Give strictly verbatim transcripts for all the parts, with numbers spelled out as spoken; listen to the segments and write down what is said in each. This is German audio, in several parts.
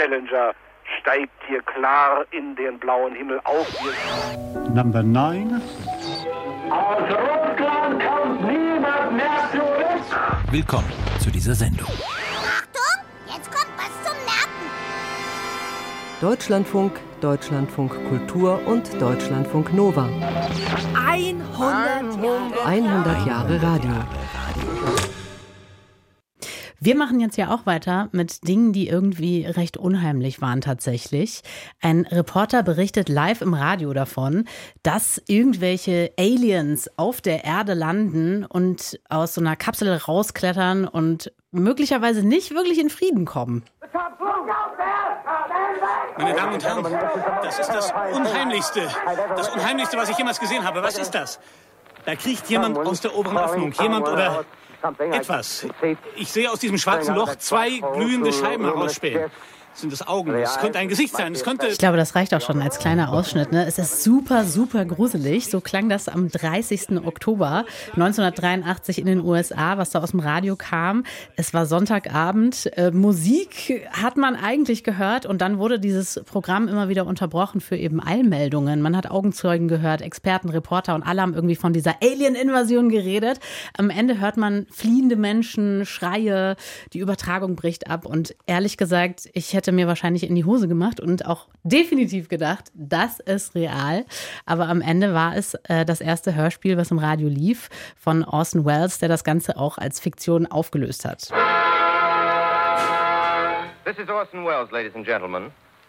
Challenger steigt hier klar in den blauen Himmel auf. Number nine. Aus Russland kommt niemand mehr zurück. Willkommen zu dieser Sendung. Achtung, jetzt kommt was zum Merken. Deutschlandfunk, Deutschlandfunk Kultur und Deutschlandfunk Nova. hundert Jahre Radio. Wir machen jetzt ja auch weiter mit Dingen, die irgendwie recht unheimlich waren tatsächlich. Ein Reporter berichtet live im Radio davon, dass irgendwelche Aliens auf der Erde landen und aus so einer Kapsel rausklettern und möglicherweise nicht wirklich in Frieden kommen. Meine Damen und Herren, das ist das Unheimlichste. Das Unheimlichste, was ich jemals gesehen habe. Was ist das? Da kriecht jemand aus der oberen Öffnung. Jemand oder etwas. Ich sehe aus diesem schwarzen Loch zwei glühende Scheiben herausspähen. Sind das Augen? Es könnte ein Gesicht sein. Es könnte. Ich glaube, das reicht auch schon als kleiner Ausschnitt. Ne? Es ist super, super gruselig. So klang das am dreißigsten Oktober neunzehnhundertdreiundachtzig in den U S A, was da aus dem Radio kam. Es war Sonntagabend. Äh, Musik hat man eigentlich gehört und dann wurde dieses Programm immer wieder unterbrochen für eben Eilmeldungen. Man hat Augenzeugen gehört, Experten, Reporter und alle haben irgendwie von dieser Alien-Invasion geredet. Am Ende hört man fliehende Menschen, Schreie, die Übertragung bricht ab und ehrlich gesagt, ich hätte hätte mir wahrscheinlich in die Hose gemacht und auch definitiv gedacht, das ist real. Aber am Ende war es äh, das erste Hörspiel, was im Radio lief, von Orson Welles, der das Ganze auch als Fiktion aufgelöst hat. This is Orson Welles, ladies and gentlemen.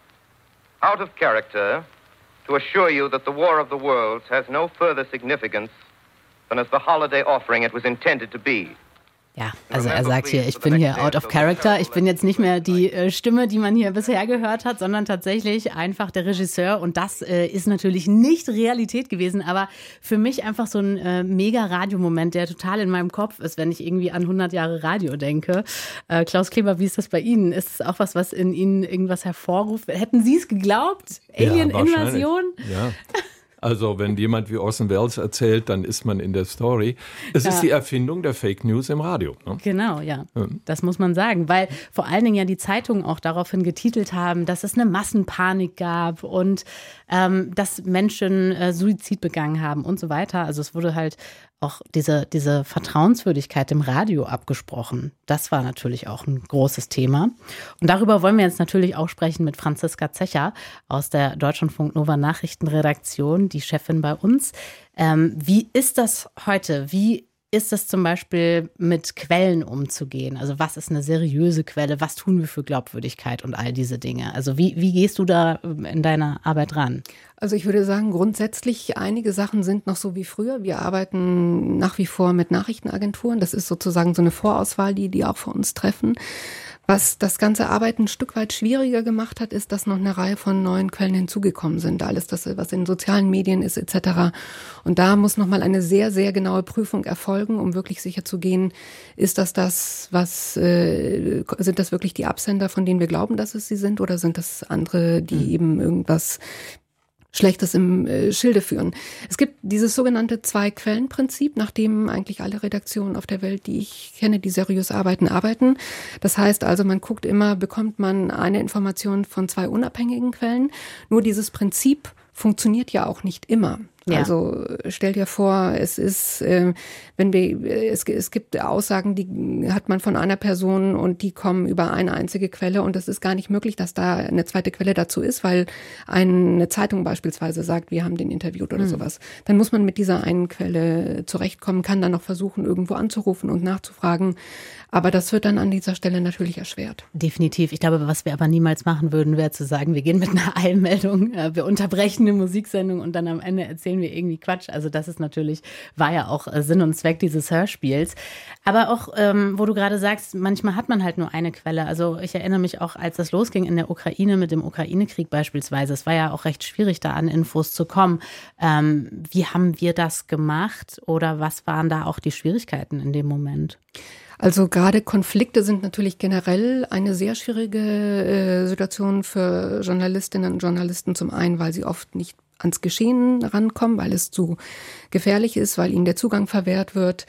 Out of character, to assure you that the War of the Worlds has no further significance than as the holiday offering it was intended to be. Ja, also er sagt hier, ich bin hier out of character. Ich bin jetzt nicht mehr die äh, Stimme, die man hier bisher gehört hat, sondern tatsächlich einfach der Regisseur. Und das äh, ist natürlich nicht Realität gewesen, aber für mich einfach so ein äh, mega Radiomoment, der total in meinem Kopf ist, wenn ich irgendwie an hundert Jahre Radio denke. Äh, Klaus Kleber, wie ist das bei Ihnen? Ist es auch was, was in Ihnen irgendwas hervorruft? Hätten Sie es geglaubt? Alien-Invasion? Ja, also wenn jemand wie Orson Welles erzählt, dann ist man in der Story. Es ja. ist die Erfindung der Fake News im Radio. Ne? Genau, ja. ja. Das muss man sagen, weil vor allen Dingen ja die Zeitungen auch daraufhin getitelt haben, dass es eine Massenpanik gab und ähm, dass Menschen äh, Suizid begangen haben und so weiter. Also es wurde halt auch diese, diese Vertrauenswürdigkeit im Radio abgesprochen. Das war natürlich auch ein großes Thema. Und darüber wollen wir jetzt natürlich auch sprechen mit Franziska Zecher aus der Deutschlandfunk Nova Nachrichtenredaktion, die Chefin bei uns. Ähm, wie ist das heute? Wie ist es zum Beispiel mit Quellen umzugehen? Also was ist eine seriöse Quelle? Was tun wir für Glaubwürdigkeit und all diese Dinge? Also wie, wie gehst du da in deiner Arbeit ran? Also ich würde sagen, grundsätzlich einige Sachen sind noch so wie früher. Wir arbeiten nach wie vor mit Nachrichtenagenturen. Das ist sozusagen so eine Vorauswahl, die die auch für uns treffen. Was das ganze Arbeiten ein Stück weit schwieriger gemacht hat, ist, dass noch eine Reihe von neuen Quellen hinzugekommen sind. Alles das, was in sozialen Medien ist et cetera. Und da muss nochmal eine sehr, sehr genaue Prüfung erfolgen, um wirklich sicher zu gehen, ist das das, was, äh, sind das wirklich die Absender, von denen wir glauben, dass es sie sind, oder sind das andere, die mhm. eben irgendwas Schlechtes im äh, Schilde führen. Es gibt dieses sogenannte Zwei-Quellen-Prinzip, nach dem eigentlich alle Redaktionen auf der Welt, die ich kenne, die seriös arbeiten, arbeiten. Das heißt also, man guckt immer, bekommt man eine Information von zwei unabhängigen Quellen. Nur dieses Prinzip funktioniert ja auch nicht immer. Ja. Also stell dir vor, es ist, äh, wenn wir, es, es gibt Aussagen, die hat man von einer Person und die kommen über eine einzige Quelle und es ist gar nicht möglich, dass da eine zweite Quelle dazu ist, weil eine Zeitung beispielsweise sagt, wir haben den interviewt oder mhm. sowas. Dann muss man mit dieser einen Quelle zurechtkommen, kann dann noch versuchen, irgendwo anzurufen und nachzufragen. Aber das wird dann an dieser Stelle natürlich erschwert. Definitiv. Ich glaube, was wir aber niemals machen würden, wäre zu sagen, wir gehen mit einer Eilmeldung, wir unterbrechen eine Musiksendung und dann am Ende erzählen wir irgendwie Quatsch. Also das ist natürlich, war ja auch Sinn und Zweck dieses Hörspiels. Aber auch, ähm, wo du gerade sagst, manchmal hat man halt nur eine Quelle. Also ich erinnere mich auch, als das losging in der Ukraine mit dem Ukraine-Krieg beispielsweise, es war ja auch recht schwierig, da an Infos zu kommen. Ähm, wie haben wir das gemacht oder was waren da auch die Schwierigkeiten in dem Moment? Also gerade Konflikte sind natürlich generell eine sehr schwierige äh, Situation für Journalistinnen und Journalisten. Zum einen, weil sie oft nicht ans Geschehen rankommen, weil es zu gefährlich ist, weil ihnen der Zugang verwehrt wird.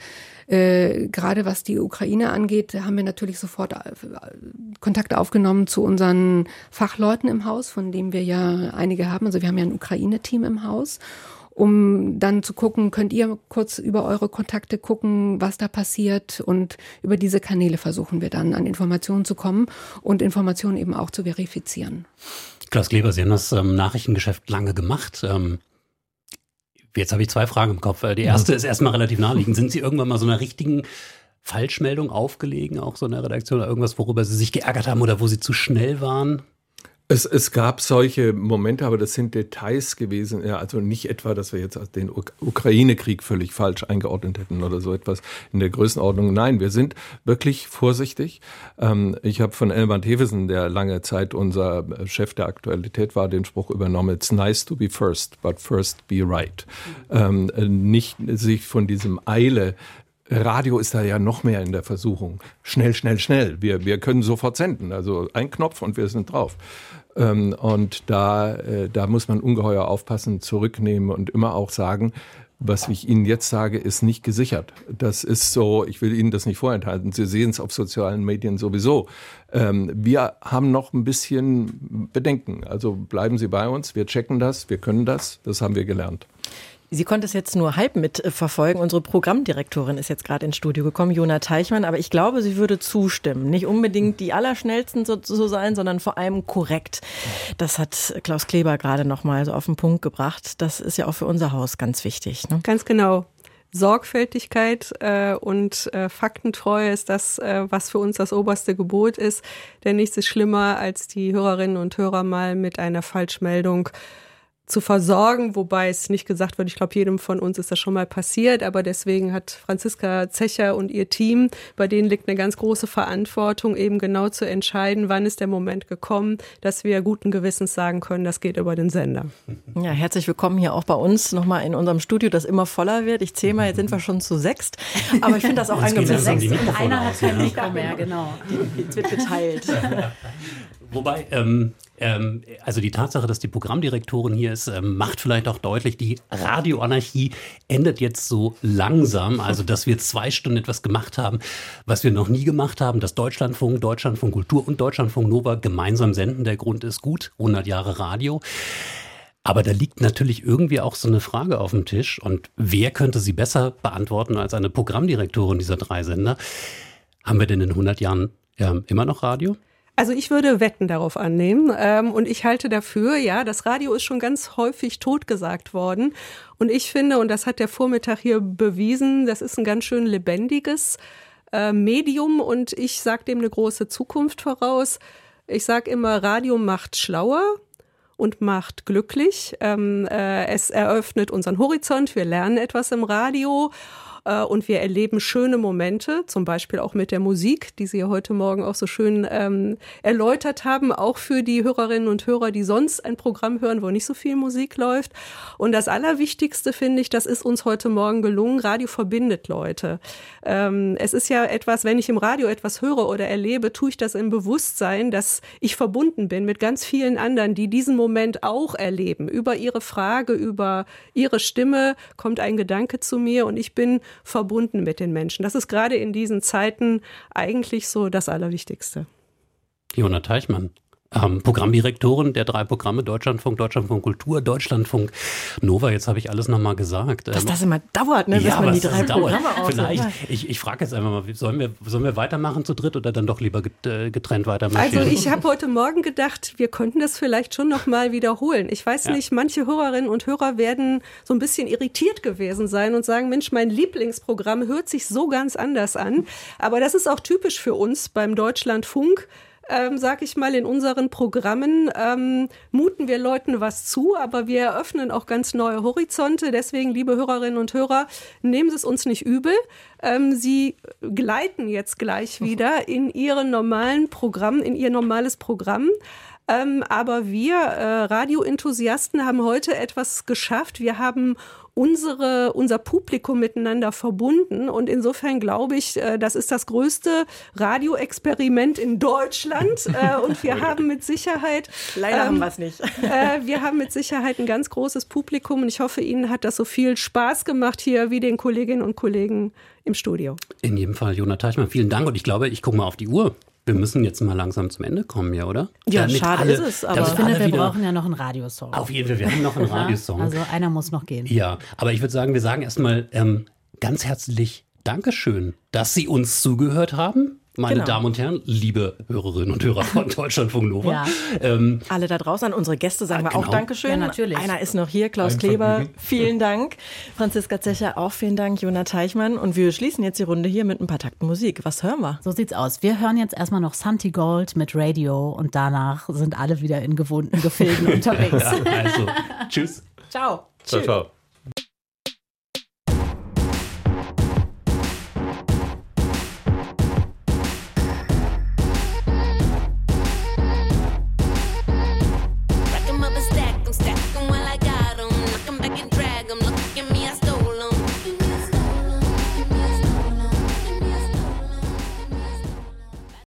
Äh, gerade was die Ukraine angeht, haben wir natürlich sofort Kontakt aufgenommen zu unseren Fachleuten im Haus, von denen wir ja einige haben. Also wir haben ja ein Ukraine-Team im Haus, um dann zu gucken, könnt ihr kurz über eure Kontakte gucken, was da passiert, und über diese Kanäle versuchen wir dann an Informationen zu kommen und Informationen eben auch zu verifizieren. Klaus Kleber, Sie haben das ähm, Nachrichtengeschäft lange gemacht. Ähm, jetzt habe ich zwei Fragen im Kopf. Die erste ist erstmal relativ naheliegend. Sind Sie irgendwann mal so einer richtigen Falschmeldung aufgelegen, auch so in der Redaktion, oder irgendwas, worüber Sie sich geärgert haben oder wo Sie zu schnell waren? Es, es gab solche Momente, aber das sind Details gewesen. Ja, also nicht etwa, dass wir jetzt den Uk- Ukraine-Krieg völlig falsch eingeordnet hätten oder so etwas in der Größenordnung. Nein, wir sind wirklich vorsichtig. Ähm, ich habe von Elmar Thewesen, der lange Zeit unser Chef der Aktualität war, den Spruch übernommen: It's nice to be first, but first be right. Ähm, nicht sich von diesem Eile. Radio ist da ja noch mehr in der Versuchung. Schnell, schnell, schnell. Wir, wir können sofort senden. Also ein Knopf und wir sind drauf. Ähm, und da, äh, da muss man ungeheuer aufpassen, zurücknehmen und immer auch sagen, was ich Ihnen jetzt sage, ist nicht gesichert. Das ist so, ich will Ihnen das nicht vorenthalten. Sie sehen es auf sozialen Medien sowieso. Ähm, wir haben noch ein bisschen Bedenken. Also bleiben Sie bei uns. Wir checken das. Wir können das. Das haben wir gelernt. Sie konnte es jetzt nur halb mitverfolgen. Unsere Programmdirektorin ist jetzt gerade ins Studio gekommen, Jona Teichmann. Aber ich glaube, sie würde zustimmen. Nicht unbedingt die Allerschnellsten so, so sein, sondern vor allem korrekt. Das hat Klaus Kleber gerade noch mal so auf den Punkt gebracht. Das ist ja auch für unser Haus ganz wichtig, ne? Ganz genau. Sorgfältigkeit äh, und äh, Faktentreue ist das, äh, was für uns das oberste Gebot ist. Denn nichts ist schlimmer, als die Hörerinnen und Hörer mal mit einer Falschmeldung zu versorgen, wobei es nicht gesagt wird, ich glaube, jedem von uns ist das schon mal passiert, aber deswegen hat Franziska Zecher und ihr Team, bei denen liegt eine ganz große Verantwortung, eben genau zu entscheiden, wann ist der Moment gekommen, dass wir guten Gewissens sagen können, das geht über den Sender. Ja, herzlich willkommen hier auch bei uns, nochmal in unserem Studio, das immer voller wird. Ich zähle mal, jetzt sind wir schon zu sechst, aber ich finde das auch angemessen. Sechs und einer hat kein Mikro mehr, genau. Jetzt wird geteilt. Wobei, ähm, ähm, also die Tatsache, dass die Programmdirektorin hier ist, ähm, macht vielleicht auch deutlich, die Radioanarchie endet jetzt so langsam. Also, dass wir zwei Stunden etwas gemacht haben, was wir noch nie gemacht haben, dass Deutschlandfunk, Deutschlandfunk Kultur und Deutschlandfunk Nova gemeinsam senden. Der Grund ist gut, hundert Jahre Radio. Aber da liegt natürlich irgendwie auch so eine Frage auf dem Tisch. Und wer könnte sie besser beantworten als eine Programmdirektorin dieser drei Sender? Haben wir denn in hundert Jahren ähm, immer noch Radio? Also ich würde Wetten darauf annehmen ähm, und ich halte dafür, ja, das Radio ist schon ganz häufig totgesagt worden und ich finde, und das hat der Vormittag hier bewiesen, das ist ein ganz schön lebendiges äh, Medium und ich sage dem eine große Zukunft voraus. Ich sage immer, Radio macht schlauer und macht glücklich. Ähm, äh, es eröffnet unseren Horizont, wir lernen etwas im Radio. Und wir erleben schöne Momente, zum Beispiel auch mit der Musik, die Sie ja heute Morgen auch so schön ähm, erläutert haben, auch für die Hörerinnen und Hörer, die sonst ein Programm hören, wo nicht so viel Musik läuft. Und das Allerwichtigste finde ich, das ist uns heute Morgen gelungen, Radio verbindet Leute. Ähm, es ist ja etwas, wenn ich im Radio etwas höre oder erlebe, tue ich das im Bewusstsein, dass ich verbunden bin mit ganz vielen anderen, die diesen Moment auch erleben. Über ihre Frage, über ihre Stimme kommt ein Gedanke zu mir und ich bin verbunden mit den Menschen. Das ist gerade in diesen Zeiten eigentlich so das Allerwichtigste. Jona Teichmann, ähm, Programmdirektorin der drei Programme Deutschlandfunk, Deutschlandfunk Kultur, Deutschlandfunk Nova. Jetzt habe ich alles nochmal gesagt. Dass das immer dauert, ne, bis ja, man die drei Programme dauert. Vielleicht, ich, ich frage jetzt einfach mal, sollen wir, sollen wir weitermachen zu dritt oder dann doch lieber getrennt weitermachen? Also ich habe heute Morgen gedacht, wir könnten das vielleicht schon nochmal wiederholen. Ich weiß ja. nicht, manche Hörerinnen und Hörer werden so ein bisschen irritiert gewesen sein und sagen, Mensch, mein Lieblingsprogramm hört sich so ganz anders an. Aber das ist auch typisch für uns beim Deutschlandfunk. Ähm, sag ich mal, in unseren Programmen ähm, muten wir Leuten was zu, aber wir eröffnen auch ganz neue Horizonte. Deswegen, liebe Hörerinnen und Hörer, nehmen Sie es uns nicht übel. Ähm, Sie gleiten jetzt gleich wieder in Ihren normalen Programm, in Ihr normales Programm. Ähm, aber wir äh, Radioenthusiasten haben heute etwas geschafft. Wir haben unsere, unser Publikum miteinander verbunden. Und insofern glaube ich, das ist das größte Radioexperiment in Deutschland. Und wir haben mit Sicherheit... Leider ähm, haben wir es nicht. Wir haben mit Sicherheit ein ganz großes Publikum. Und ich hoffe, Ihnen hat das so viel Spaß gemacht hier wie den Kolleginnen und Kollegen im Studio. In jedem Fall, Jona Teichmann, vielen Dank. Und ich glaube, ich gucke mal auf die Uhr. Wir müssen jetzt mal langsam zum Ende kommen, ja, oder? Ja, damit schade alle, ist es. Aber ich finde, wir brauchen ja noch einen Radiosong. Auf jeden Fall, wir haben noch einen Radiosong. Also einer muss noch gehen. Ja, aber ich würde sagen, wir sagen erstmal ähm, ganz herzlich Dankeschön, dass Sie uns zugehört haben. Meine genau. Damen und Herren, liebe Hörerinnen und Hörer von Deutschlandfunk Nova. Ja. Ähm, Alle da draußen, an unsere Gäste sagen ah, wir auch genau. Dankeschön. Ja, natürlich. Einer ist noch hier, Klaus Ein Kleber, Vergnügen. vielen Dank. Franziska Zecher, auch vielen Dank. Jona Teichmann. Und wir schließen jetzt die Runde hier mit ein paar Takten Musik. Was hören wir? So sieht's aus. Wir hören jetzt erstmal noch Santi Gold mit Radio und danach sind alle wieder in gewohnten Gefilden unterwegs. Ja, also, tschüss. Ciao. Ciao, ciao.